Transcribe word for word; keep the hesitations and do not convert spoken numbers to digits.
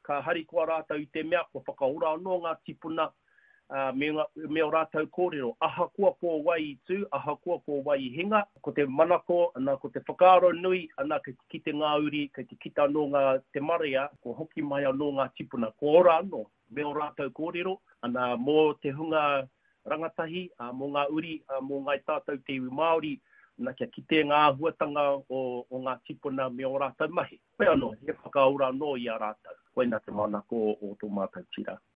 ka hari kua rātau i te mea, ko whakaora anō ngā tipuna, uh, me, ngā, me o rātau kōrero. Aha kua kō wai i tū, aha kua kō wai i hinga, ko te manako, ana ko te whakaaro nui, ana kei te kite ngā uri, kei te kita anō ngā te maria, ko hoki mai anō ngā tipuna, ko ora anō, me o rātau kōrero, ana mō te hunga rangatahi, uh, mō ngā uri, uh, mō ngai tātou te iwi Māori, na kia kite ngā huatanga o, o ngā tipuna me o rātau mahi. Pea anō, he whakaura anō i a rātau. Koina te manako o tō mātou tira.